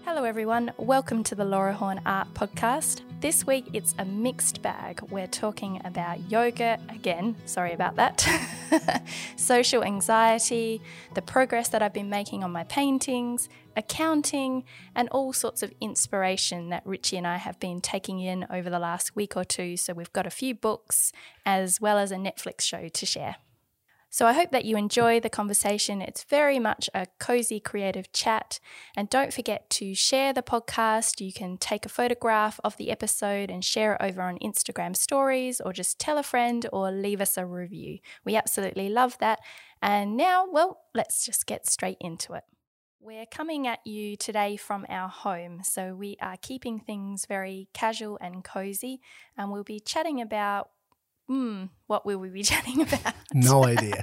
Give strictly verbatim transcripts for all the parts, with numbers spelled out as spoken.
Hello everyone, welcome to the Laura Horn Art Podcast. This week it's a mixed bag. We're talking about yoga, again, sorry about that, social anxiety, the progress that I've been making on my paintings, accounting, and all sorts of inspiration that Richie and I have been taking in over the last week or two. So we've got a few books as well as a Netflix show to share. So I hope that you enjoy the conversation. It's very much a cozy creative chat. And don't forget to share the podcast. You can take a photograph of the episode and share it over on Instagram stories, or just tell a friend or leave us a review. We absolutely love that. And now, well, let's just get straight into it. We're coming at you today from our home. So we are keeping things very casual and cozy. And we'll be chatting about Hmm, what will we be chatting about? No idea.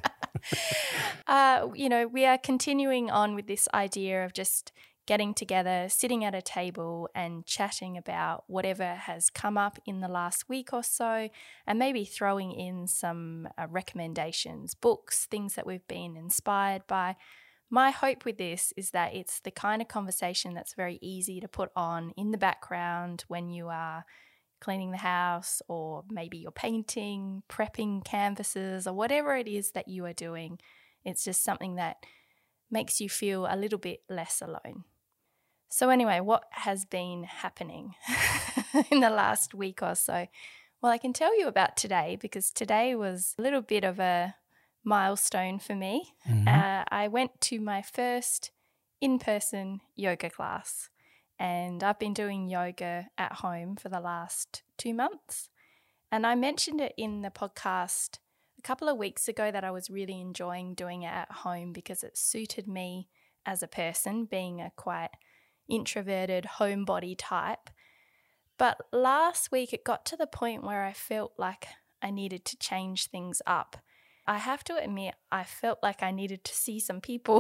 uh, you know, we are continuing on with this idea of just getting together, sitting at a table and chatting about whatever has come up in the last week or so, and maybe throwing in some uh, recommendations, books, things that we've been inspired by. My hope with this is that it's the kind of conversation that's very easy to put on in the background when you are cleaning the house, or maybe you're painting, prepping canvases, or whatever it is that you are doing. It's just something that makes you feel a little bit less alone. So anyway, what has been happening in the last week or so? Well, I can tell you about today, because today was a little bit of a milestone for me. Mm-hmm. Uh, I went to my first in-person yoga class. And I've been doing yoga at home for the last two months. And I mentioned it in the podcast a couple of weeks ago that I was really enjoying doing it at home because it suited me as a person, being a quite introverted homebody type. But last week it got to the point where I felt like I needed to change things up. I have to admit, I felt like I needed to see some people.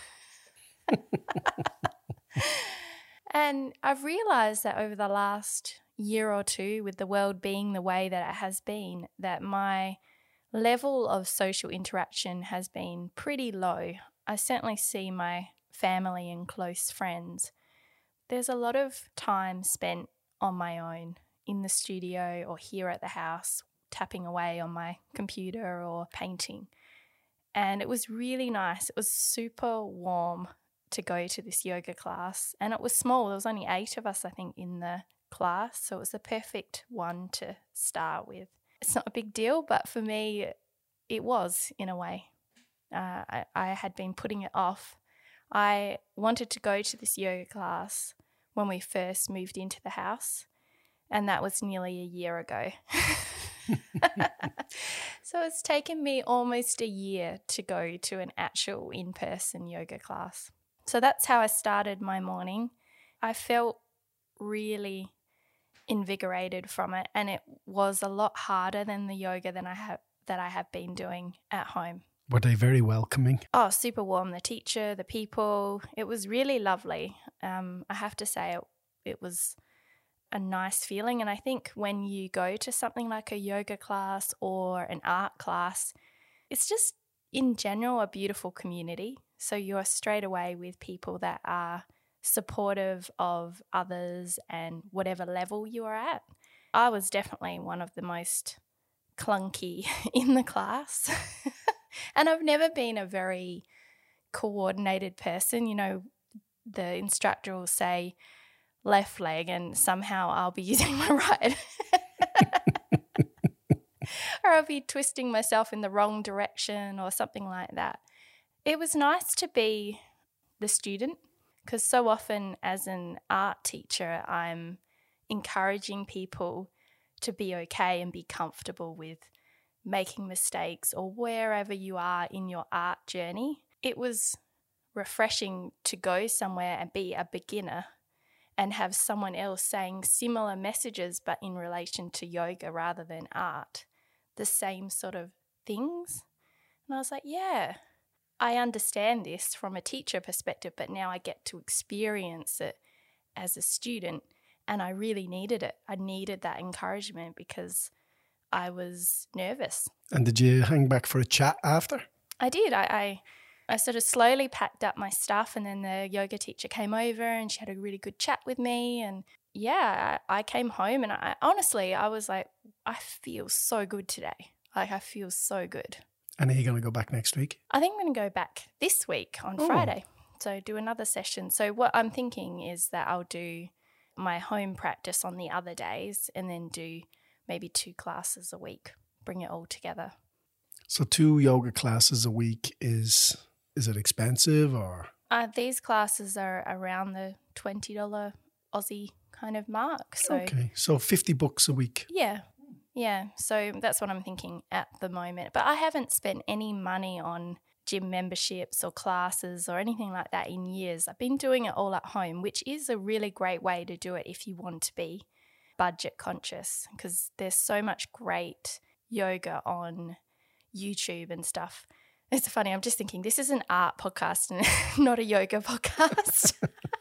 And I've realised that over the last year or two, with the world being the way that it has been, that my level of social interaction has been pretty low. I certainly see my family and close friends. There's a lot of time spent on my own in the studio or here at the house, tapping away on my computer or painting. And it was really nice. It was super warm to go to this yoga class, and it was small. There was only eight of us, I think, in the class, so it was the perfect one to start with. It's not a big deal, but for me it was, in a way. uh, I, I had been putting it off. I wanted to go to this yoga class when we first moved into the house, and that was nearly a year ago. So it's taken me almost a year to go to an actual in-person yoga class. So that's how I started my morning. I felt really invigorated from it, and it was a lot harder than the yoga than I have that I have been doing at home. Were they very welcoming? Oh, super warm. The teacher, the people, it was really lovely. Um, I have to say it, it was a nice feeling. And I think when you go to something like a yoga class or an art class, it's just in general a beautiful community. So you're straight away with people that are supportive of others and whatever level you are at. I was definitely one of the most clunky in the class. And I've never been a very coordinated person. You know, the instructor will say left leg and somehow I'll be using my right. Or I'll be twisting myself in the wrong direction or something like that. It was nice to be the student, because so often as an art teacher, I'm encouraging people to be okay and be comfortable with making mistakes or wherever you are in your art journey. It was refreshing to go somewhere and be a beginner and have someone else saying similar messages but in relation to yoga rather than art, the same sort of things. And I was like, yeah, I understand this from a teacher perspective, but now I get to experience it as a student, and I really needed it. I needed that encouragement because I was nervous. And did you hang back for a chat after? I did. I, I I sort of slowly packed up my stuff, and then the yoga teacher came over and she had a really good chat with me. And yeah, I, I came home and I honestly, I was like, I feel so good today. Like I feel so good. And are you going to go back next week? I think I'm going to go back this week on Oh. Friday. So do another session. So what I'm thinking is that I'll do my home practice on the other days and then do maybe two classes a week, bring it all together. So two yoga classes a week, is is it expensive or? Uh, these classes are around the twenty dollars Aussie kind of mark. So Okay, so fifty bucks a week. yeah, yeah. So that's what I'm thinking at the moment. But I haven't spent any money on gym memberships or classes or anything like that in years. I've been doing it all at home, which is a really great way to do it if you want to be budget conscious, because there's so much great yoga on YouTube and stuff. It's funny, I'm just thinking this is an art podcast and not a yoga podcast.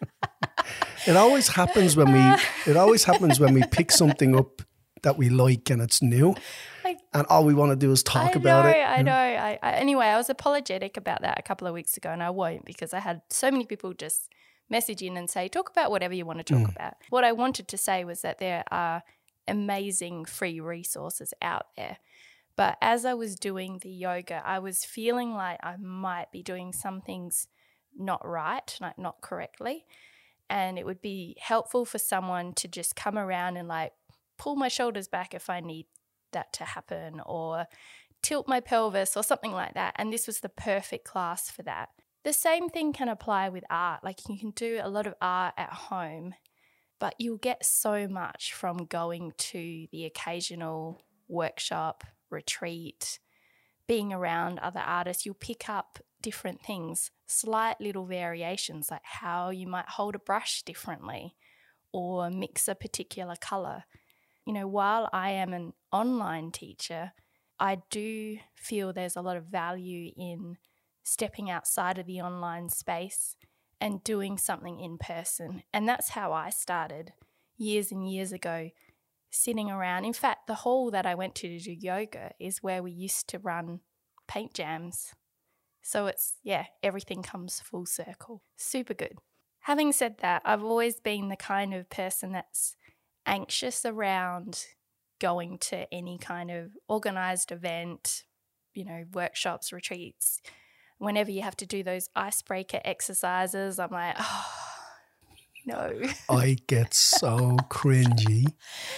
It always happens when we it always happens when we pick something up that we like and it's new, Like, and all we want to do is talk I about know, it. I know. I, I, anyway, I was apologetic about that a couple of weeks ago, and I won't, because I had so many people just message in and say, talk about whatever you want to talk Mm. about. What I wanted to say was that there are amazing free resources out there. But as I was doing the yoga, I was feeling like I might be doing some things not right, like not correctly. And it would be helpful for someone to just come around and like pull my shoulders back if I need that to happen, or tilt my pelvis or something like that. And this was the perfect class for that. The same thing can apply with art. Like you can do a lot of art at home, but you'll get so much from going to the occasional workshop, retreat, being around other artists. You'll pick up different things, slight little variations, like how you might hold a brush differently or mix a particular colour. You know, while I am an online teacher, I do feel there's a lot of value in stepping outside of the online space and doing something in person. And that's how I started years and years ago, sitting around. In fact, the hall that I went to to do yoga is where we used to run paint jams. So it's, yeah, everything comes full circle. Super good. Having said that, I've always been the kind of person that's anxious around going to any kind of organised event, you know, workshops, retreats. Whenever you have to do those icebreaker exercises, I'm like, oh, no. I get so cringy.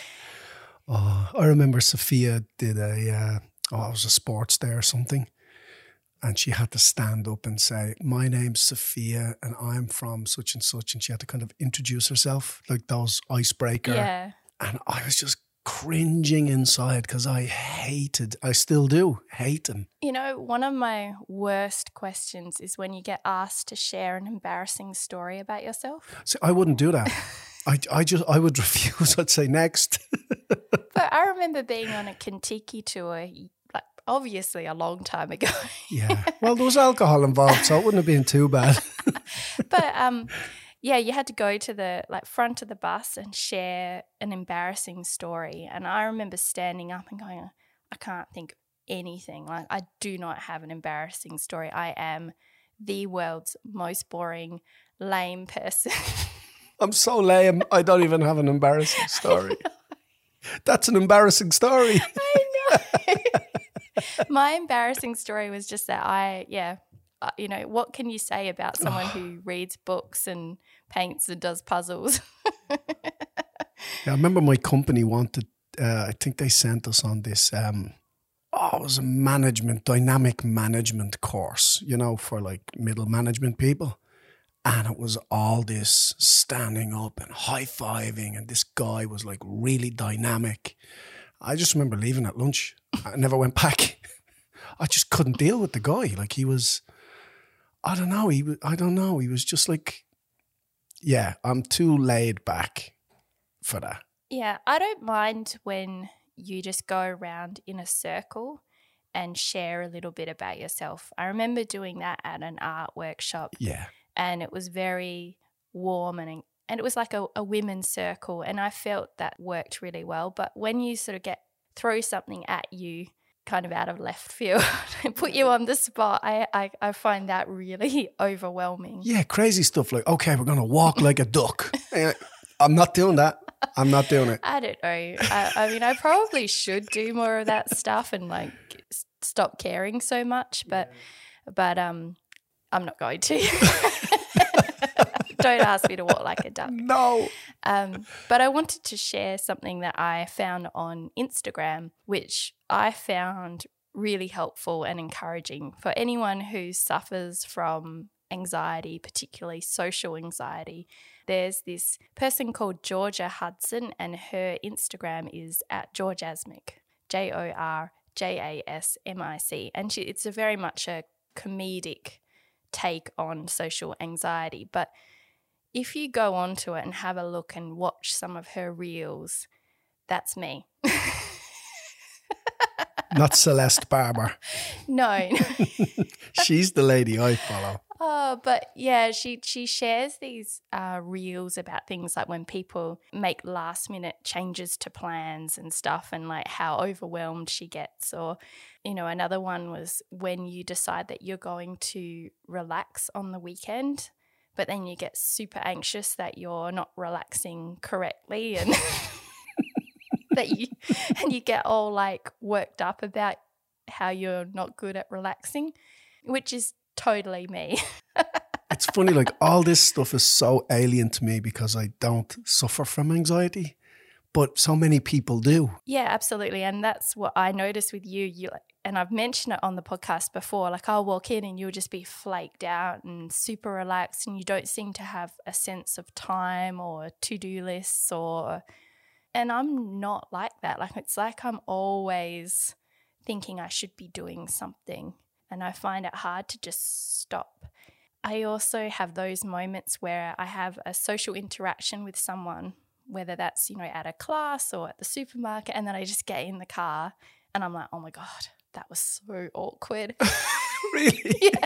Oh, I remember Sophia did a, uh, oh, it was a sports day or something. And she had to stand up and say, my name's Sophia and I'm from such and such. And she had to kind of introduce herself, like those icebreaker. Yeah. And I was just cringing inside because I hated, I still do, hate them. You know, one of my worst questions is when you get asked to share an embarrassing story about yourself. So I wouldn't do that. I, I just, I would refuse. I'd say next. But I remember being on a Kentucky tour, like obviously a long time ago. Yeah. Well, there was alcohol involved, so it wouldn't have been too bad. But um, yeah, you had to go to the like front of the bus and share an embarrassing story. And I remember standing up and going, I can't think of anything. Like I do not have an embarrassing story. I am the world's most boring, lame person. I'm so lame. I don't even have an embarrassing story. That's an embarrassing story. I know. My embarrassing story was just that I, yeah, uh, you know, what can you say about someone who reads books and paints and does puzzles? Yeah, I remember my company wanted, uh, I think they sent us on this, um, oh, it was a management, dynamic management course, you know, for like middle management people. And it was all this standing up and high-fiving, and this guy was like really dynamic. I just remember leaving at lunch. I never went back. I just couldn't deal with the guy. Like he was, I don't know, he was, I don't know, he was just like, yeah, I'm too laid back for that. Yeah, I don't mind when you just go around in a circle and share a little bit about yourself. I remember doing that at an art workshop. Yeah. And it was very warm and and it was like a, a women's circle, and I felt that worked really well. But when you sort of get throw something at you kind of out of left field and put you on the spot. I, I, I find that really overwhelming. Yeah, crazy stuff like, okay, we're going to walk like a duck. I'm not doing that. I'm not doing it. I don't know. I, I mean, I probably should do more of that stuff and like s- stop caring so much, but yeah. but um, I'm not going to. Don't ask me to walk like a duck. No. Um, but I wanted to share something that I found on Instagram, which I found really helpful and encouraging for anyone who suffers from anxiety, particularly social anxiety. There's this person called Georgia Hudson, and her Instagram is at Georgasmic, J O R J A S M I C. And she, it's a very much a comedic take on social anxiety. But if you go onto it and have a look and watch some of her reels, that's me. Not Celeste Barber. No. She's the lady I follow. Oh, but yeah, she she shares these uh, reels about things like when people make last minute changes to plans and stuff, and like how overwhelmed she gets. Or, you know, another one was when you decide that you're going to relax on the weekend, but then you get super anxious that you're not relaxing correctly, and that you and you get all like worked up about how you're not good at relaxing, which is totally me. It's funny, like all this stuff is so alien to me because I don't suffer from anxiety, but so many people do. Yeah, absolutely. And that's what I noticed with you. You and I've mentioned it on the podcast before, like I'll walk in and you'll just be flaked out and super relaxed, and you don't seem to have a sense of time or to-do lists or and I'm not like that. Like it's like I'm always thinking I should be doing something. And I find it hard to just stop. I also have those moments where I have a social interaction with someone, whether that's, you know, at a class or at the supermarket, and then I just get in the car and I'm like, oh my God, that was so awkward. Really? Yeah.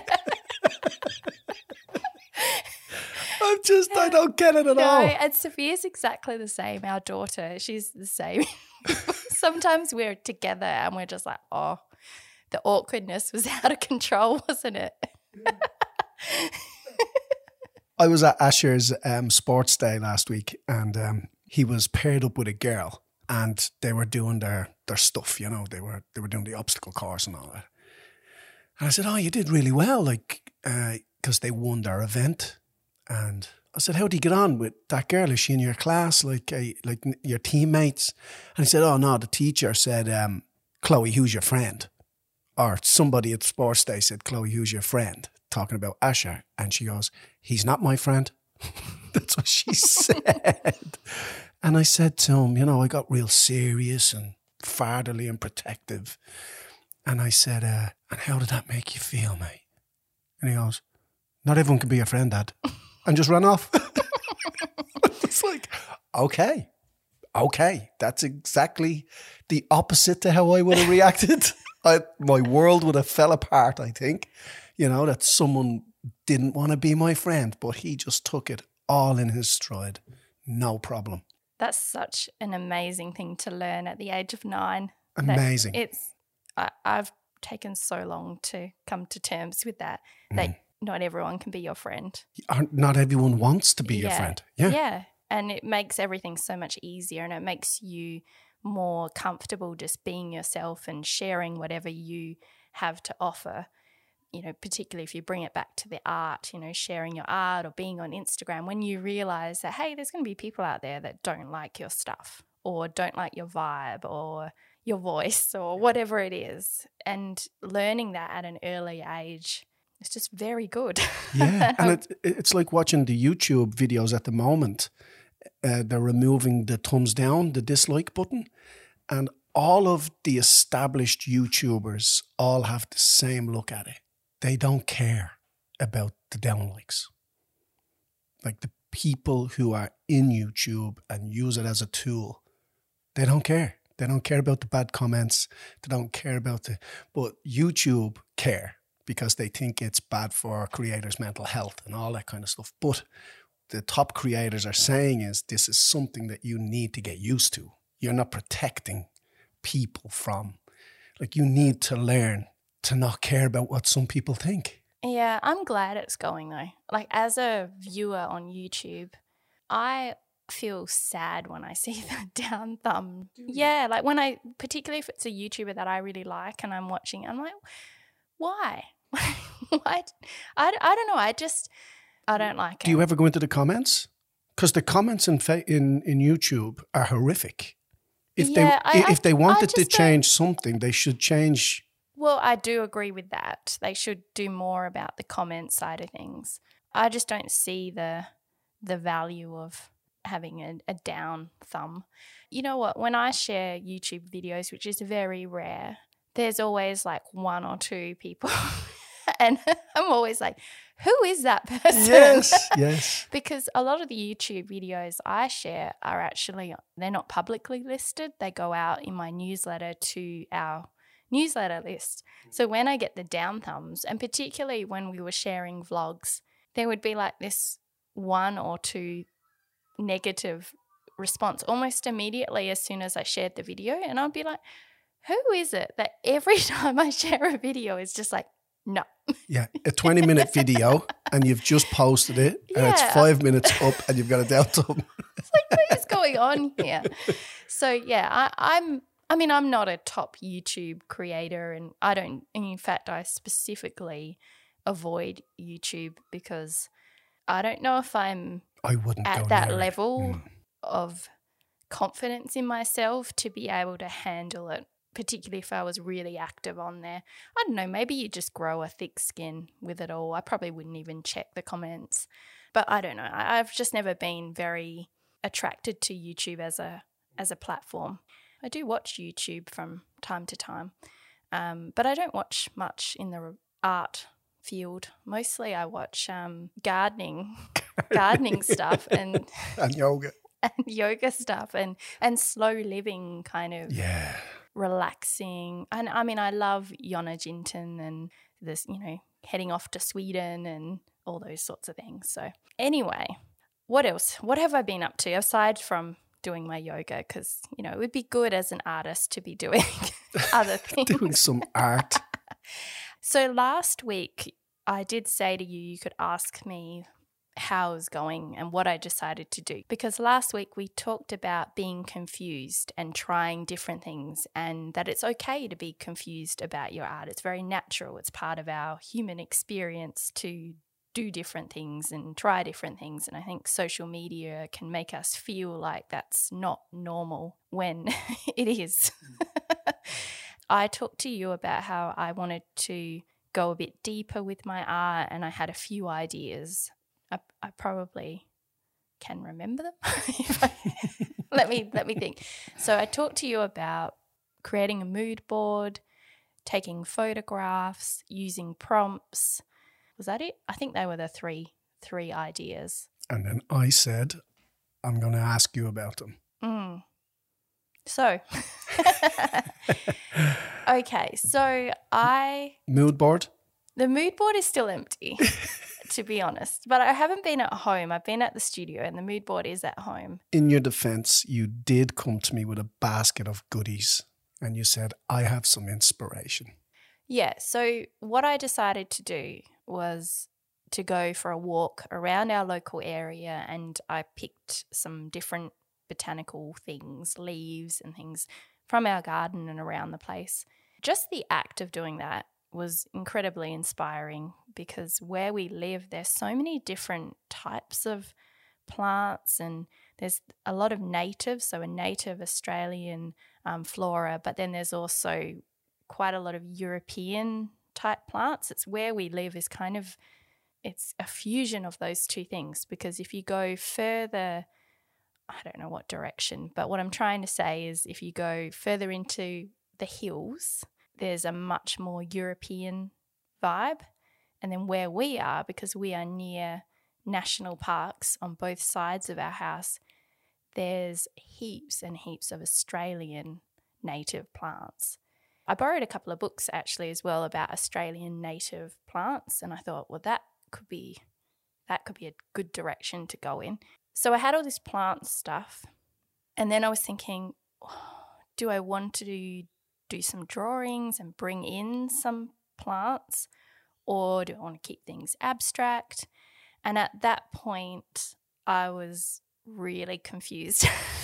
I'm just, I don't get it at no, all. And Sophia's exactly the same, our daughter. She's the same. Sometimes we're together and we're just like, oh, the awkwardness was out of control, wasn't it? I was at Asher's um, sports day last week, and um, he was paired up with a girl, and they were doing their their stuff, you know, they were they were doing the obstacle course and all that. And I said, oh, you did really well, like, because uh, they won their event. And I said, how do you get on with that girl? Is she in your class, like uh, like your teammates? And he said, oh, no, the teacher said, um, Chloe, who's your friend? Or somebody at sports day said, Chloe, who's your friend? Talking about Asher. And she goes, he's not my friend. That's what she said. And I said to him, you know, I got real serious and fatherly and protective. And I said, uh, and how did that make you feel, mate? And he goes, not everyone can be your friend, Dad. And just ran off. It's like, okay, okay. That's exactly the opposite to how I would have reacted. I, my world would have fell apart, I think. You know, that someone didn't want to be my friend, but he just took it all in his stride. No problem. That's such an amazing thing to learn at the age of nine. Amazing. It's I, I've taken so long to come to terms with that, that mm. not everyone can be your friend. Not everyone wants to be yeah. your friend. Yeah. Yeah. And it makes everything so much easier, and it makes you more comfortable just being yourself and sharing whatever you have to offer. You know, particularly if you bring it back to the art, you know, sharing your art or being on Instagram, when you realize that, hey, there's going to be people out there that don't like your stuff or don't like your vibe or your voice or whatever it is. And learning that at an early age is just very good. Yeah. And it, it's like watching the YouTube videos at the moment. Uh, they're removing the thumbs down, the dislike button. And all of the established YouTubers all have the same look at it. They don't care about the downlikes. Like the people who are in YouTube and use it as a tool, they don't care. They don't care about the bad comments. They don't care about the... But YouTube care because they think it's bad for creators' mental health and all that kind of stuff. But the top creators are saying is this is something that you need to get used to. You're not protecting people from... Like you need to learn to not care about what some people think. Yeah, I'm glad it's going though. Like as a viewer on YouTube, I feel sad when I see the down thumb. Yeah, like when I, particularly if it's a YouTuber that I really like and I'm watching, I'm like, why? why? I, I don't know. I just, I don't like it. Do you ever go into the comments? Because the comments in, fa- in in YouTube are horrific. If yeah, they I, if they wanted to don't- change something, they should change. Well, I do agree with that. They should do more about the comment side of things. I just don't see the the value of having a, a down thumb. You know what? When I share YouTube videos, which is very rare, there's always like one or two people. And I'm always like, who is that person? Yes, yes. Because a lot of the YouTube videos I share are actually, they're not publicly listed. They go out in my newsletter to our newsletter list. So when I get the down thumbs, and particularly when we were sharing vlogs, there would be like this one or two negative response almost immediately as soon as I shared the video. And I'd be like, who is it that every time I share a video is just like, no. Yeah, a twenty minute video and you've just posted it and Yeah. it's five minutes up and you've got a down thumb. It's like, what is going on here? So yeah, I, I'm I mean, I'm not a top YouTube creator, and I don't, and in fact, I specifically avoid YouTube because I don't know if I'm I wouldn't at go that near it. level Mm. of confidence in myself to be able to handle it, particularly if I was really active on there. I don't know, maybe you just grow a thick skin with it all. I probably wouldn't even check the comments. But I don't know. I, I've just never been very attracted to YouTube as a as a platform. I do watch YouTube from time to time, um, but I don't watch much in the art field. Mostly I watch um, gardening, gardening stuff and And yoga. and yoga stuff and, and slow living kind of Yeah. relaxing. And I mean, I love Jonna Jinton and this, you know, heading off to Sweden and all those sorts of things. So anyway, what else? What have I been up to aside from doing my yoga? Because, you know, it would be good as an artist to be doing other things. Doing some art. So last week I did say to you, you could ask me how it was going and what I decided to do. Because last week we talked about being confused and trying different things, and that it's okay to be confused about your art. It's very natural. It's part of our human experience to do different things and try different things. And I think social media can make us feel like that's not normal when it is. I talked to you about how I wanted to go a bit deeper with my art, and I had a few ideas. I, I probably can remember them. If I, let me let me think. So I talked to you about creating a mood board, taking photographs, using prompts. Was that it? I think they were the three three ideas. And then I said, I'm going to ask you about them. Mm. So, okay. So I Mood board? the mood board is still empty. To be honest. But I haven't been at home. I've been at the studio and the mood board is at home. In your defense, you did come to me with a basket of goodies and you said, I have some inspiration. Yeah. So what I decided to do was to go for a walk around our local area, and I picked some different botanical things, leaves and things from our garden and around the place. Just the act of doing that was incredibly inspiring, because where we live, there's so many different types of plants, and there's a lot of natives, so a native Australian um, flora, but then there's also quite a lot of European type plants. It's where we live is kind of, it's a fusion of those two things, because if you go further, I don't know what direction, but what I'm trying to say is if you go further into the hills, there's a much more European vibe. And then where we are, because we are near national parks on both sides of our house, there's heaps and heaps of Australian native plants. I borrowed a couple of books actually as well about Australian native plants, and I thought, well, that could be that could be a good direction to go in. So I had all this plant stuff, and then I was thinking, oh, do I want to do do some drawings and bring in some plants, or do I want to keep things abstract? And at that point, I was really confused.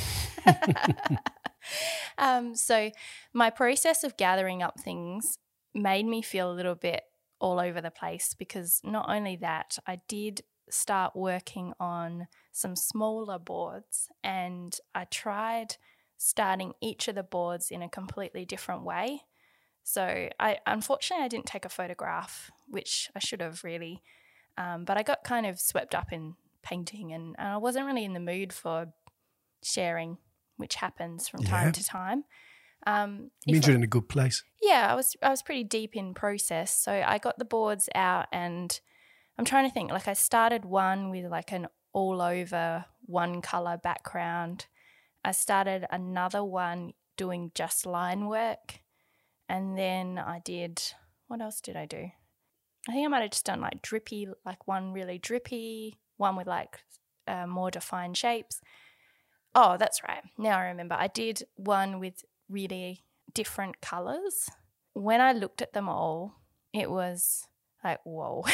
um, so my process of gathering up things made me feel a little bit all over the place, because not only that, I did start working on some smaller boards, and I tried starting each of the boards in a completely different way. So I unfortunately I didn't take a photograph, which I should have really, um, but I got kind of swept up in painting, and, and I wasn't really in the mood for sharing, which happens from time yeah. to time. Um, it means you're in a good place. Yeah, I was I was pretty deep in process. So I got the boards out, and I'm trying to think, like I started one with like an all over one colour background. I started another one doing just line work, and then I did, what else did I do? I think I might have just done like drippy, like one really drippy, one with like uh, more defined shapes. Oh, that's right. Now I remember. I did one with really different colours. When I looked at them all, it was like, whoa.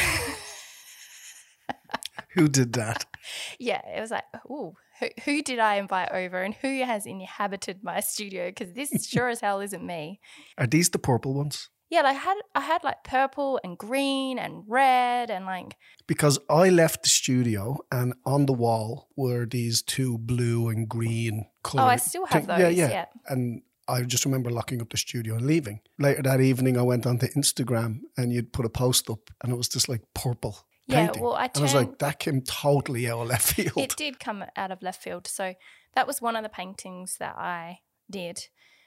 Who did that? Yeah, it was like, ooh, who, who did I invite over, and who has inhabited my studio? Because this sure as hell isn't me. Are these the purple ones? Yeah, like I had I had like purple and green and red and like. Because I left the studio and on the wall were these two blue and green colours. Oh, I still have those. Yeah, yeah. yeah. And I just remember locking up the studio and leaving. Later that evening, I went onto Instagram and you'd put a post up, and it was just like purple. Painting. Yeah, well, I turned, and I was like, that came totally out of left field. It did come out of left field. So that was one of the paintings that I did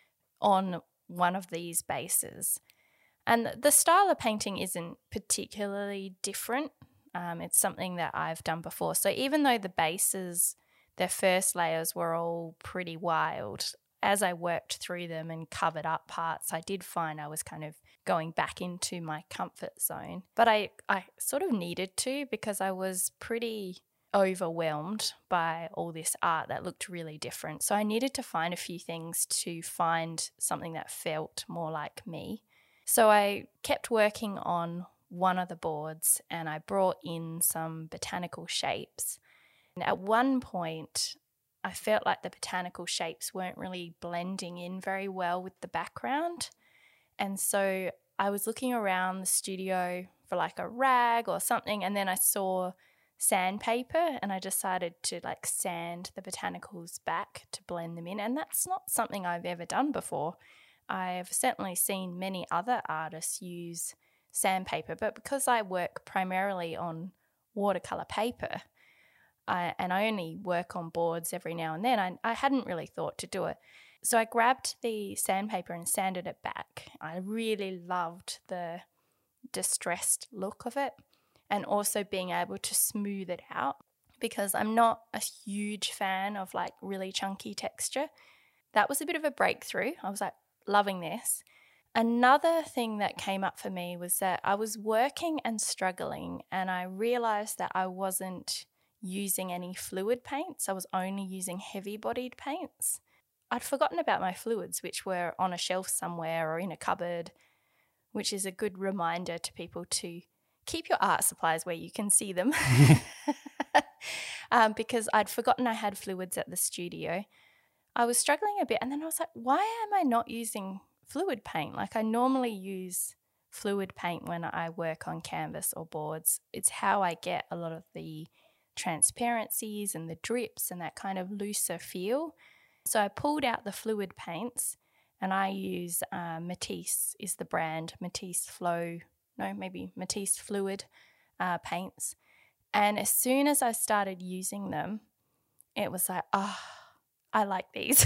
on one of these bases. And the style of painting isn't particularly different. Um, it's something that I've done before. So even though the bases, their first layers were all pretty wild, as I worked through them and covered up parts, I did find I was kind of going back into my comfort zone. But I, I sort of needed to, because I was pretty overwhelmed by all this art that looked really different. So I needed to find a few things to find something that felt more like me. So I kept working on one of the boards, and I brought in some botanical shapes. And at one point, I felt like the botanical shapes weren't really blending in very well with the background. And so I was looking around the studio for like a rag or something, and then I saw sandpaper, and I decided to like sand the botanicals back to blend them in. And that's not something I've ever done before. I've certainly seen many other artists use sandpaper, but because I work primarily on watercolour paper, I, and I only work on boards every now and then, I, I hadn't really thought to do it. So I grabbed the sandpaper and sanded it back. I really loved the distressed look of it, and also being able to smooth it out, because I'm not a huge fan of like really chunky texture. That was a bit of a breakthrough. I was like, loving this. Another thing that came up for me was that I was working and struggling, and I realised that I wasn't using any fluid paints. I was only using heavy-bodied paints. I'd forgotten about my fluids, which were on a shelf somewhere or in a cupboard, which is a good reminder to people to keep your art supplies where you can see them. um, because I'd forgotten I had fluids at the studio. I was struggling a bit, and then I was like, why am I not using fluid paint? Like, I normally use fluid paint when I work on canvas or boards. It's how I get a lot of the transparencies and the drips and that kind of looser feel. So I pulled out the fluid paints, and I use uh, Matisse is the brand, Matisse Flow, no, maybe Matisse Fluid uh, paints. And as soon as I started using them, it was like, ah, oh, I like these.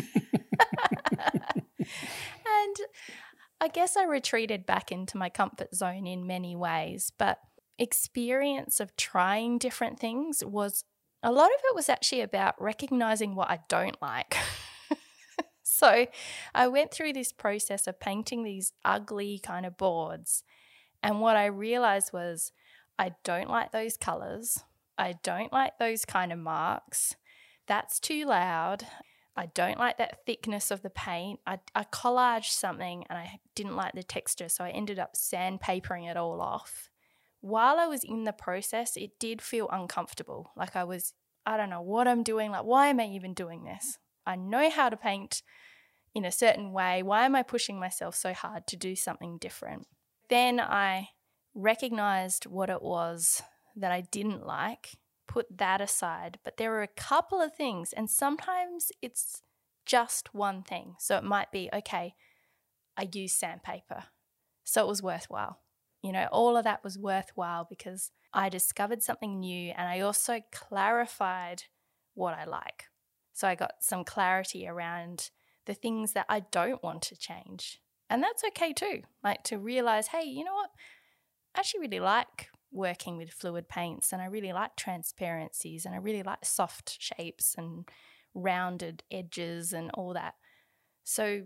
And I guess I retreated back into my comfort zone in many ways, but experience of trying different things was, a lot of it was actually about recognizing what I don't like. So I went through this process of painting these ugly kind of boards, and what I realized was I don't like those colors. I don't like those kind of marks. That's too loud. I don't like that thickness of the paint. I, I collaged something and I didn't like the texture, so I ended up sandpapering it all off. While I was in the process, it did feel uncomfortable. Like I was, I don't know what I'm doing. Like, why am I even doing this? I know how to paint in a certain way. Why am I pushing myself so hard to do something different? Then I recognized what it was that I didn't like, put that aside. But there were a couple of things, and sometimes it's just one thing. So it might be, okay, I use sandpaper, so it was worthwhile. You know, all of that was worthwhile because I discovered something new and I also clarified what I like. So I got some clarity around the things that I don't want to change. And that's okay too. Like to realize, hey, you know what? I actually really like working with fluid paints and I really like transparencies and I really like soft shapes and rounded edges and all that. So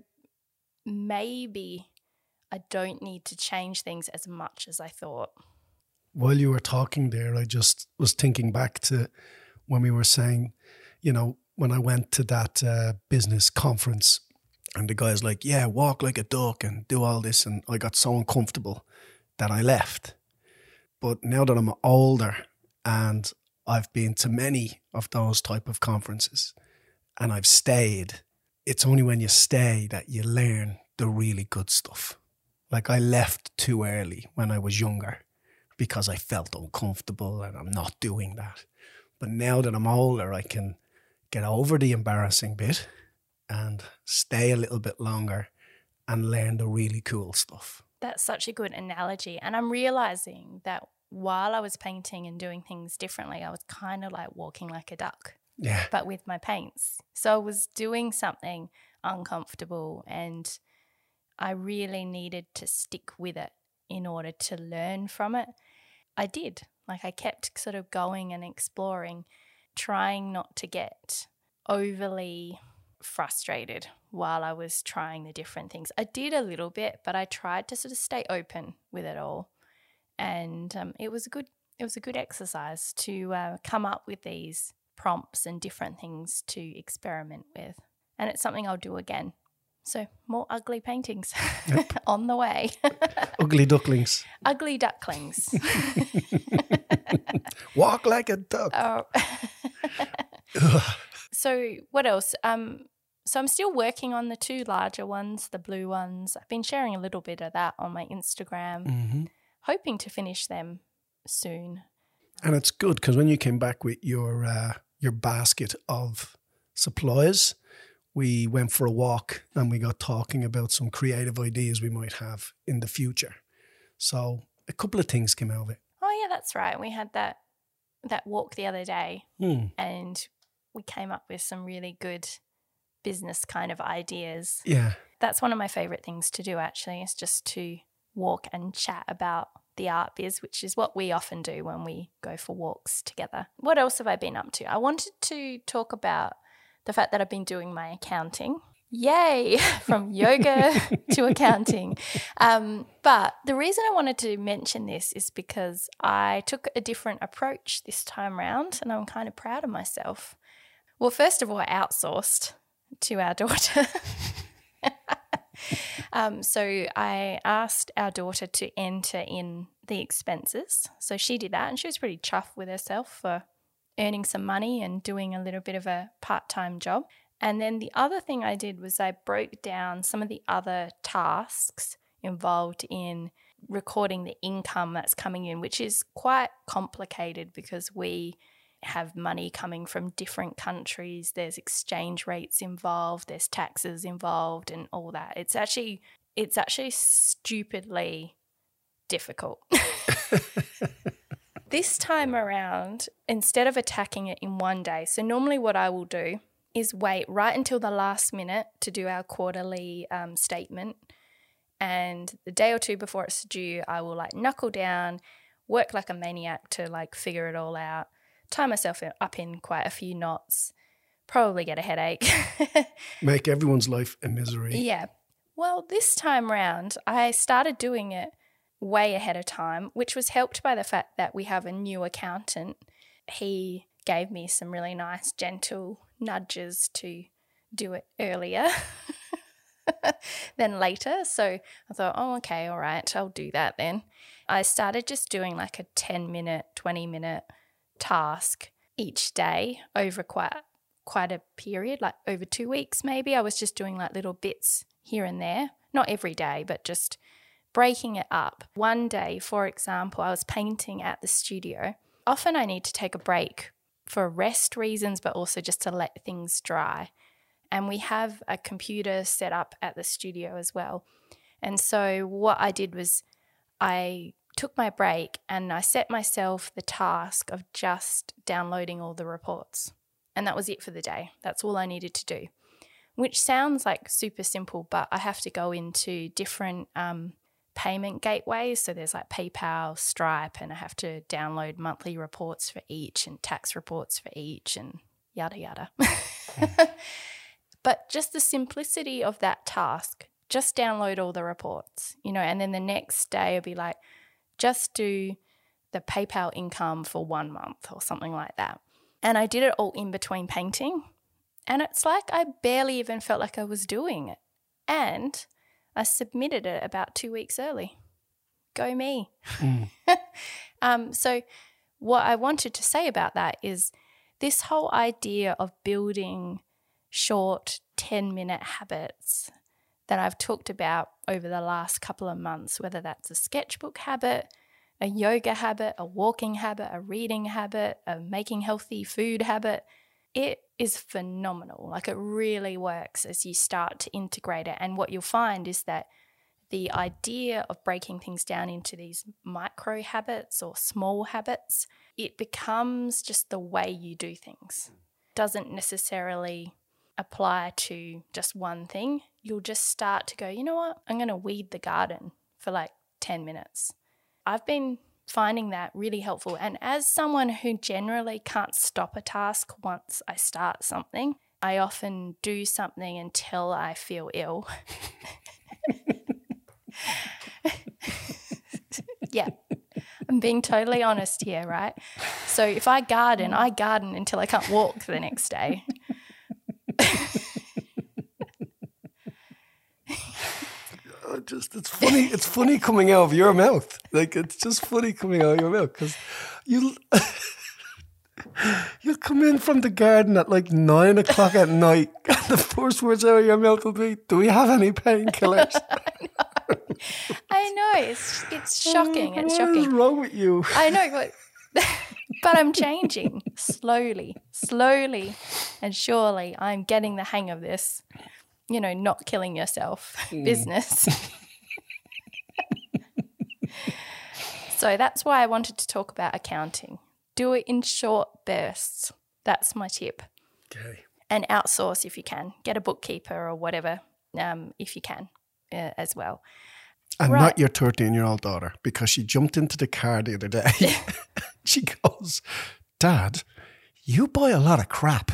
maybe I don't need to change things as much as I thought. While you were talking there, I just was thinking back to when we were saying, you know, when I went to that uh, business conference and the guy's like, yeah, walk like a duck and do all this. And I got so uncomfortable that I left. But now that I'm older and I've been to many of those type of conferences and I've stayed, it's only when you stay that you learn the really good stuff. Like I left too early when I was younger because I felt uncomfortable and I'm not doing that. But now that I'm older, I can get over the embarrassing bit and stay a little bit longer and learn the really cool stuff. That's such a good analogy. And I'm realizing that while I was painting and doing things differently, I was kind of like walking like a duck, yeah, but with my paints. So I was doing something uncomfortable and I really needed to stick with it in order to learn from it. I did. Like I kept sort of going and exploring, trying not to get overly frustrated while I was trying the different things. I did a little bit, but I tried to sort of stay open with it all. And um, it was a good it was a good exercise to uh, come up with these prompts and different things to experiment with. And it's something I'll do again. So more ugly paintings yep. on the way. Ugly ducklings. Ugly ducklings. Walk like a duck. Oh. So what else? Um, so I'm still working on the two larger ones, the blue ones. I've been sharing a little bit of that on my Instagram, mm-hmm. hoping to finish them soon. And it's good because when you came back with your uh, your basket of supplies, we went for a walk and we got talking about some creative ideas we might have in the future. So a couple of things came out of it. Oh, yeah, that's right. We had that that walk the other day mm. and we came up with some really good business kind of ideas. Yeah. That's one of my favourite things to do, actually, is just to walk and chat about the art biz, which is what we often do when we go for walks together. What else have I been up to? I wanted to talk about the fact that I've been doing my accounting. Yay, from yoga to accounting. Um, but the reason I wanted to mention this is because I took a different approach this time round and I'm kind of proud of myself. Well, first of all, I outsourced to our daughter. um, so I asked our daughter to enter in the expenses. So she did that and she was pretty chuffed with herself for earning some money and doing a little bit of a part-time job. And then the other thing I did was I broke down some of the other tasks involved in recording the income that's coming in, which is quite complicated because we have money coming from different countries. There's exchange rates involved, there's taxes involved and all that. It's actually it's actually stupidly difficult. This time around, instead of attacking it in one day, so normally what I will do is wait right until the last minute to do our quarterly um, statement. And the day or two before it's due, I will like knuckle down, work like a maniac to like figure it all out, tie myself up in quite a few knots, probably get a headache. Make everyone's life a misery. Yeah. Well, this time round, I started doing it way ahead of time, which was helped by the fact that we have a new accountant. He gave me some really nice, gentle nudges to do it earlier than later. So I thought, oh, okay, all right, I'll do that then. I started just doing like a ten minute, twenty minute task each day over quite quite a period, like over two weeks maybe. I was just doing like little bits here and there, not every day, but just breaking it up. One day, for example, I was painting at the studio. Often I need to take a break for rest reasons, but also just to let things dry. And we have a computer set up at the studio as well. And so what I did was I took my break and I set myself the task of just downloading all the reports. And that was it for the day. That's all I needed to do, which sounds like super simple, but I have to go into different um, payment gateways. So there's like PayPal, Stripe, and I have to download monthly reports for each and tax reports for each and yada, yada. But just the simplicity of that task, just download all the reports, you know, and then the next day it'll be like, just do the PayPal income for one month or something like that. And I did it all in between painting. And it's like I barely even felt like I was doing it. And I submitted it about two weeks early. Go me. Mm. um, so what I wanted to say about that is this whole idea of building short ten-minute habits that I've talked about over the last couple of months, whether that's a sketchbook habit, a yoga habit, a walking habit, a reading habit, a making healthy food habit, it is phenomenal. Like it really works as you start to integrate it. And what you'll find is that the idea of breaking things down into these micro habits or small habits, it becomes just the way you do things. Doesn't necessarily apply to just one thing. You'll just start to go, you know what, I'm going to weed the garden for like ten minutes. I've been finding that really helpful. And as someone who generally can't stop a task once I start something, I often do something until I feel ill. Yeah, I'm being totally honest here, right? So if I garden, I garden until I can't walk the next day. Just it's funny. It's funny coming out of your mouth. Like it's just funny coming out of your mouth because you you'll come in from the garden at like nine o'clock at night. And the first words out of your mouth will be, "Do we have any painkillers?" I know. I know. It's it's shocking. Oh, it's what shocking. What is wrong with you? I know, but but I'm changing slowly, slowly, and surely. I'm getting the hang of this. You know, not killing yourself mm. business. So that's why I wanted to talk about accounting. Do it in short bursts. That's my tip. Okay. And outsource if you can. Get a bookkeeper or whatever um, if you can uh, as well. And right. Not your thirteen-year-old daughter, because she jumped into the car the other day. She goes, "Dad, you buy a lot of crap."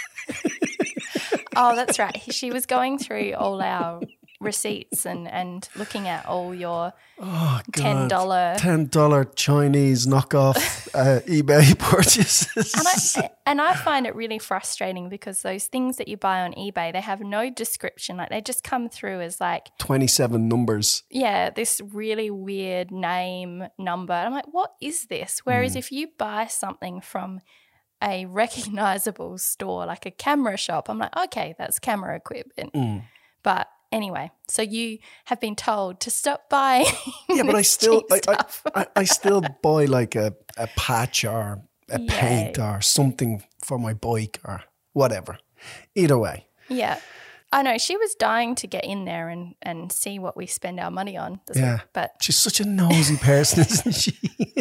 Oh, that's right. She was going through all our receipts and, and looking at all your oh, God. ten dollars ten dollars Chinese knockoff uh, eBay purchases. And I, and I find it really frustrating because those things that you buy on eBay, they have no description. Like they just come through as like twenty-seven numbers. Yeah, this really weird name, number. I'm like, what is this? Whereas mm. if you buy something from a recognizable store like a camera shop, I'm like, okay, that's camera equipment. Mm. But anyway, so you have been told to stop buying. Yeah, but I still, I, stuff. I, I still buy like a, a patch or a yeah. paint or something for my bike or whatever. Either way. Yeah. I know, she was dying to get in there and, and see what we spend our money on. Yeah, it? But she's such a nosy person, isn't she?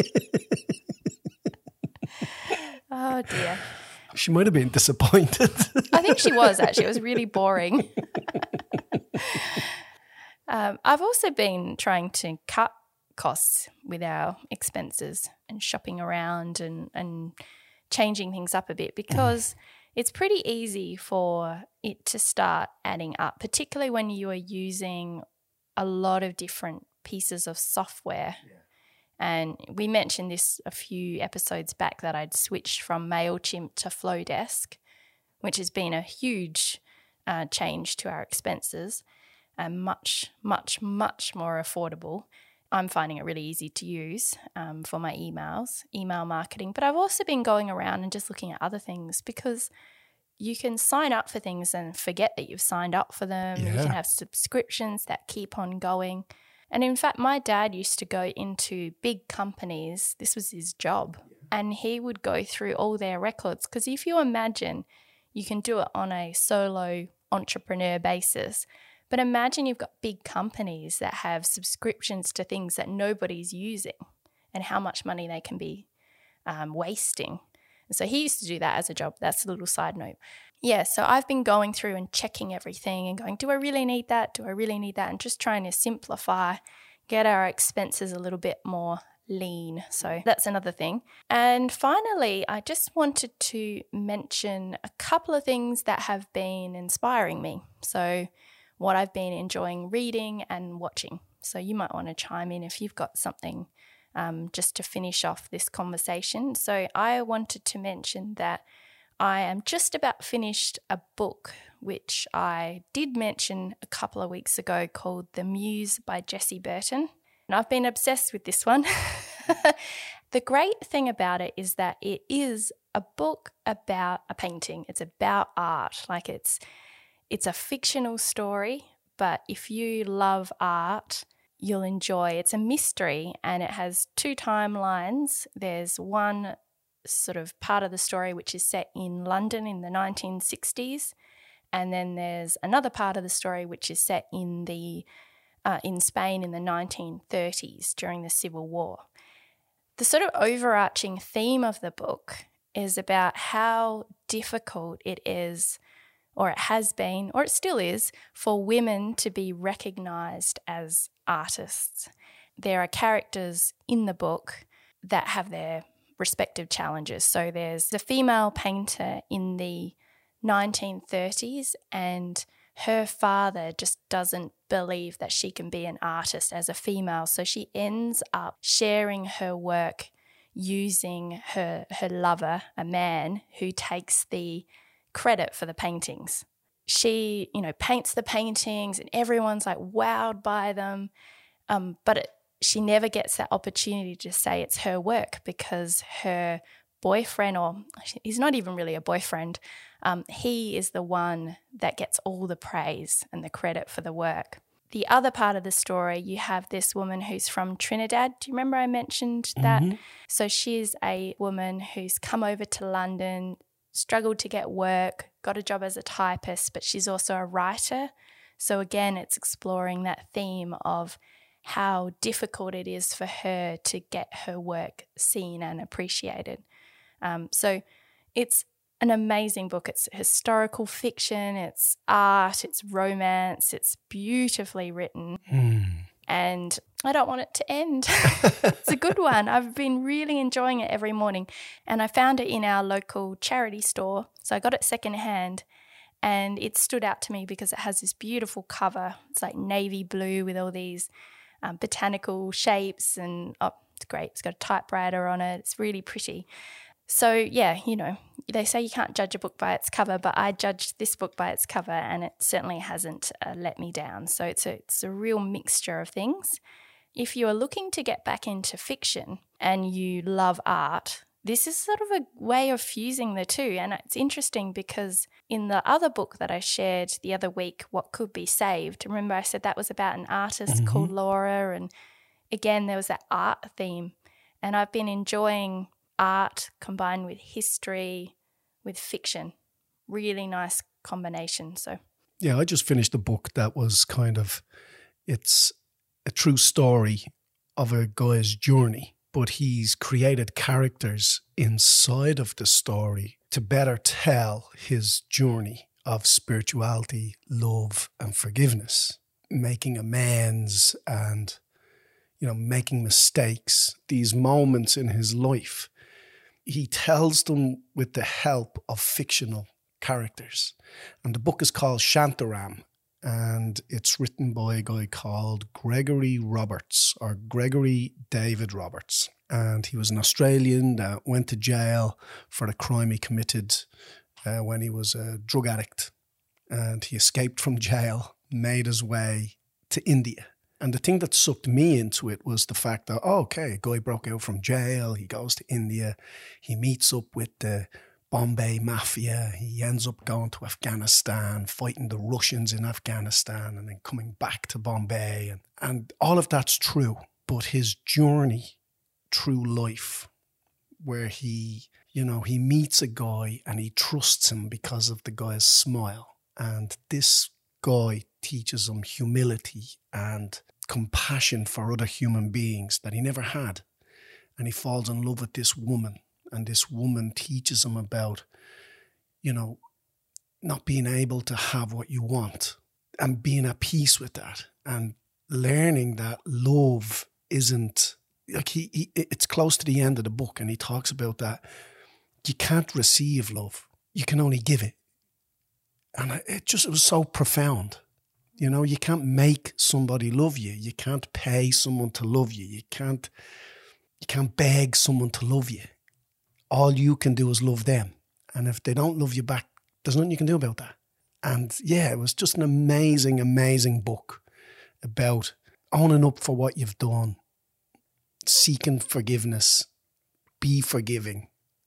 Oh, dear. She might have been disappointed. I think she was, actually. It was really boring. um, I've also been trying to cut costs with our expenses and shopping around and, and changing things up a bit because it's pretty easy for it to start adding up, particularly when you are using a lot of different pieces of software. Yeah. And we mentioned this a few episodes back that I'd switched from MailChimp to Flowdesk, which has been a huge uh, change to our expenses and much, much, much more affordable. I'm finding it really easy to use um, for my emails, email marketing. But I've also been going around and just looking at other things, because you can sign up for things and forget that you've signed up for them. Yeah. You can have subscriptions that keep on going. And in fact, my dad used to go into big companies. This was his job. And he would go through all their records, because if you imagine, you can do it on a solo entrepreneur basis. But imagine you've got big companies that have subscriptions to things that nobody's using, and how much money they can be um, wasting. And so he used to do that as a job. That's a little side note. Yeah, so I've been going through and checking everything and going, do I really need that? Do I really need that? And just trying to simplify, get our expenses a little bit more lean. So that's another thing. And finally, I just wanted to mention a couple of things that have been inspiring me. So what I've been enjoying reading and watching. So you might want to chime in if you've got something um, just to finish off this conversation. So I wanted to mention that I am just about finished a book which I did mention a couple of weeks ago, called The Muse by Jessie Burton. And I've been obsessed with this one. The great thing about it is that it is a book about a painting. It's about art. Like it's it's a fictional story, but if you love art, you'll enjoy. It's a mystery, and it has two timelines. There's one sort of part of the story which is set in London in the nineteen sixties, and then there's another part of the story which is set in the uh, in Spain in the nineteen thirties during the Civil War. The sort of overarching theme of the book is about how difficult it is, or it has been, or it still is, for women to be recognised as artists. There are characters in the book that have their respective challenges. So there's a female painter in the nineteen thirties, and her father just doesn't believe that she can be an artist as a female. So she ends up sharing her work using her, her lover, a man, who takes the credit for the paintings. She, you know, paints the paintings and everyone's like wowed by them, um, but it, she never gets that opportunity to say it's her work, because her boyfriend, or he's not even really a boyfriend, um, he is the one that gets all the praise and the credit for the work. The other part of the story, you have this woman who's from Trinidad. Do you remember I mentioned that? Mm-hmm. So she's a woman who's come over to London, struggled to get work, got a job as a typist, but she's also a writer. So again, it's exploring that theme of how difficult it is for her to get her work seen and appreciated. Um, so it's an amazing book. It's historical fiction, it's art, it's romance, it's beautifully written. Mm. And I don't want it to end. It's a good one. I've been really enjoying it every morning. And I found it in our local charity store. So I got it secondhand, and it stood out to me because it has this beautiful cover. It's like navy blue with all these um, botanical shapes, and oh, it's great. It's got a typewriter on it. It's really pretty. So, yeah, you know, they say you can't judge a book by its cover, but I judged this book by its cover, and it certainly hasn't uh, let me down. So it's a, it's a real mixture of things. If you are looking to get back into fiction and you love art, this is sort of a way of fusing the two. And it's interesting because in the other book that I shared the other week, What Could Be Saved, remember I said that was about an artist mm-hmm. called Laura, and again, there was that art theme. And I've been enjoying art combined with history, with fiction. Really nice combination. So, yeah, I just finished a book that was kind of, it's a true story of a guy's journey, but he's created characters inside of the story to better tell his journey of spirituality, love, and forgiveness, making amends and, you know, making mistakes, these moments in his life. He tells them with the help of fictional characters. And the book is called Shantaram, and it's written by a guy called Gregory Roberts, or Gregory David Roberts. And he was an Australian that went to jail for the crime he committed uh, when he was a drug addict. and he escaped from jail, made his way to India. And the thing that sucked me into it was the fact that, oh, okay, a guy broke out from jail, he goes to India, he meets up with the Bombay Mafia, he ends up going to Afghanistan, fighting the Russians in Afghanistan, and then coming back to Bombay. And, and all of that's true. But his journey through life, where he, you know, he meets a guy and he trusts him because of the guy's smile. And this guy teaches him humility and compassion for other human beings that he never had. And he falls in love with this woman. And this woman teaches him about, you know, not being able to have what you want and being at peace with that and learning that love isn't, like he, he it's close to the end of the book, and he talks about that you can't receive love, you can only give it. And it just, it was so profound. You know, you can't make somebody love you. You can't pay someone to love you. You can't, you can't beg someone to love you. All you can do is love them. And if they don't love you back, there's nothing you can do about that. And yeah, it was just an amazing, amazing book about owning up for what you've done, seeking forgiveness, be forgiving,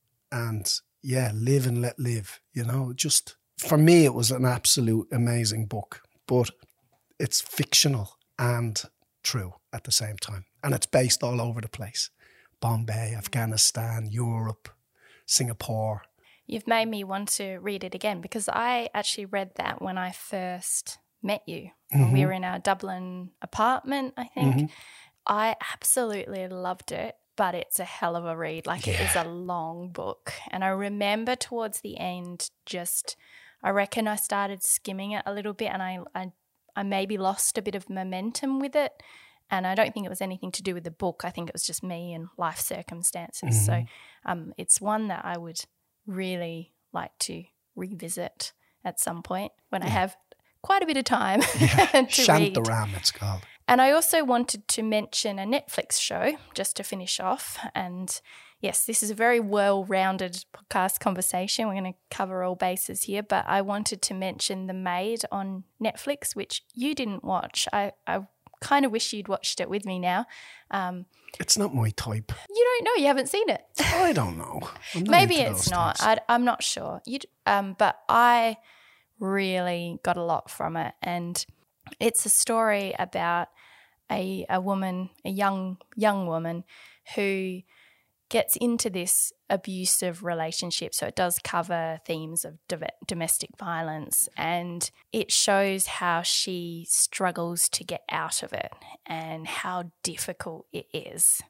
and yeah, live and let live. You know, just for me, it was an absolute amazing book, but it's fictional and true at the same time. And it's based all over the place. Bombay, Afghanistan, Europe, Singapore. You've made me want to read it again, because I actually read that when I first met you. Mm-hmm. We were in our Dublin apartment, I think. Mm-hmm. I absolutely loved it, but it's a hell of a read. Like Yeah. it is a long book. And I remember towards the end just, I reckon I started skimming it a little bit, and I, I, I maybe lost a bit of momentum with it. And I don't think it was anything to do with the book. I think it was just me and life circumstances. Mm-hmm. So um, it's one that I would really like to revisit at some point when yeah. I have quite a bit of time yeah. to read. Shantaram, it's called. And I also wanted to mention a Netflix show just to finish off. And yes, this is a very well-rounded podcast conversation. We're going to cover all bases here, but I wanted to mention The Maid on Netflix, which you didn't watch. I, I kind of wish you'd watched it with me now. Um, it's not my type. You don't know. You haven't seen it. I don't know. I'm not Maybe into it's those not. types. I, I'm not sure. You, um, but I really got a lot from it. And it's a story about a a woman, a young young woman who gets into this abusive relationship. So it does cover themes of do- domestic violence, and it shows how she struggles to get out of it and how difficult it is.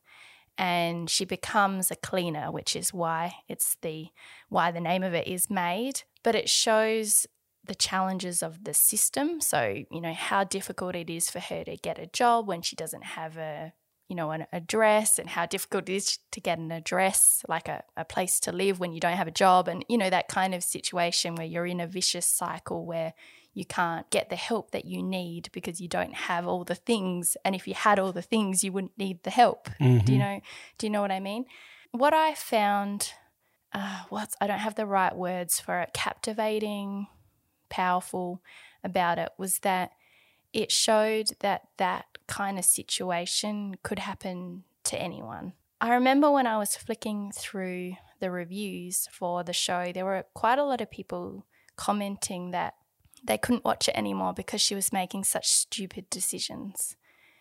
And she becomes a cleaner, which is why it's the why the name of it is Maid. But it shows the challenges of the system. So, you know, how difficult it is for her to get a job when she doesn't have a, you know, an address, and how difficult it is to get an address, like a, a place to live when you don't have a job. And, you know, that kind of situation where you're in a vicious cycle where you can't get the help that you need because you don't have all the things. And if you had all the things, you wouldn't need the help. Mm-hmm. Do you know, do you know what I mean? What I found, uh, what's, I don't have the right words for it, captivating, powerful about it was that it showed that that kind of situation could happen to anyone. I remember when I was flicking through the reviews for the show, there were quite a lot of people commenting that they couldn't watch it anymore because she was making such stupid decisions.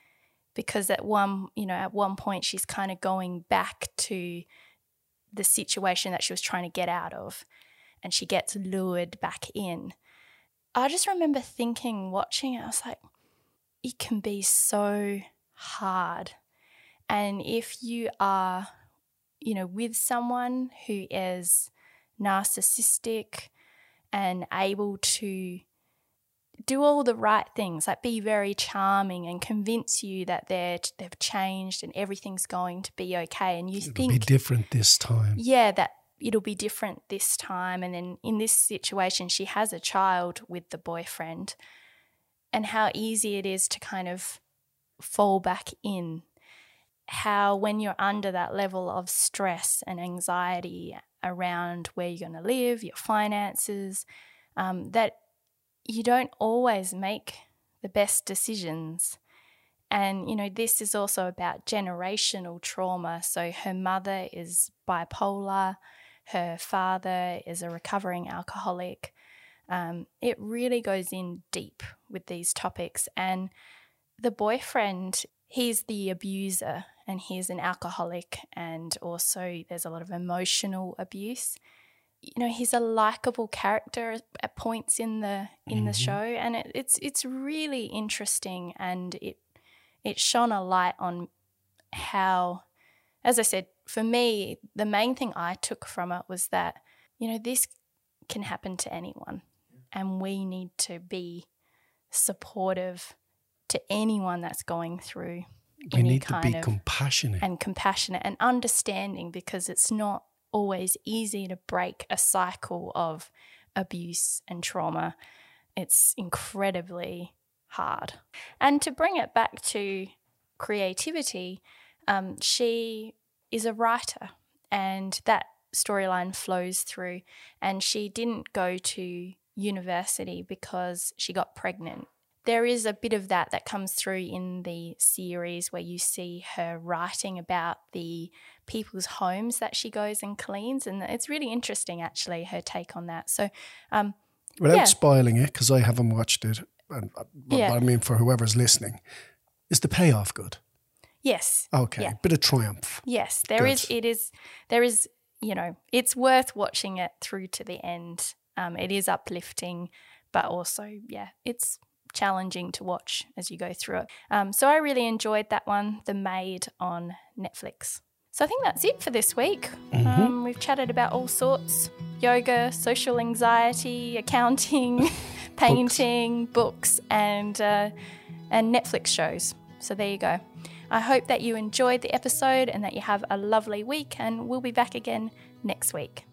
Because at one, you know, at one point she's kind of going back to the situation that she was trying to get out of, and she gets lured back in. I just remember thinking, watching it, I was like, it can be so hard. And if you are, you know, with someone who is narcissistic and able to do all the right things, like be very charming and convince you that they're, they've changed and everything's going to be okay, and you It'll think... be different this time. Yeah, that it'll be different this time. And then in this situation, she has a child with the boyfriend, and how easy it is to kind of fall back in. How when you're under that level of stress and anxiety around where you're going to live, your finances, um, that you don't always make the best decisions. And, you know, this is also about generational trauma. So her mother is bipolar, her father is a recovering alcoholic. Um, it really goes in deep with these topics. And the boyfriend, he's the abuser and he's an alcoholic, and also there's a lot of emotional abuse. You know, he's a likable character at points in the in mm-hmm. the show, and it, it's it's really interesting, and it it shone a light on how, as I said, for me, the main thing I took from it was that, you know, this can happen to anyone, and we need to be supportive to anyone that's going through we any need kind to be of compassionate and compassionate and understanding, because it's not always easy to break a cycle of abuse and trauma. It's incredibly hard. And to bring it back to creativity, um, she is a writer, and that storyline flows through, and she didn't go to university because she got pregnant. There is a bit of that that comes through in the series where you see her writing about the people's homes that she goes and cleans, and it's really interesting, actually, her take on that. So, um, without yeah. spoiling it, because I haven't watched it, and, but, yeah. but I mean for whoever's listening, is the payoff good? Yes. Okay, yeah. bit of triumph. Yes, there good. is. It is. There is. You know, it's worth watching it through to the end. Um, it is uplifting, but also, yeah, it's challenging to watch as you go through it. Um, so I really enjoyed that one, The Maid, on Netflix. So I think that's it for this week. Mm-hmm. Um, we've chatted about all sorts: yoga, social anxiety, accounting, painting, books, books and uh, and Netflix shows. So there you go. I hope that you enjoyed the episode and that you have a lovely week, and we'll be back again next week.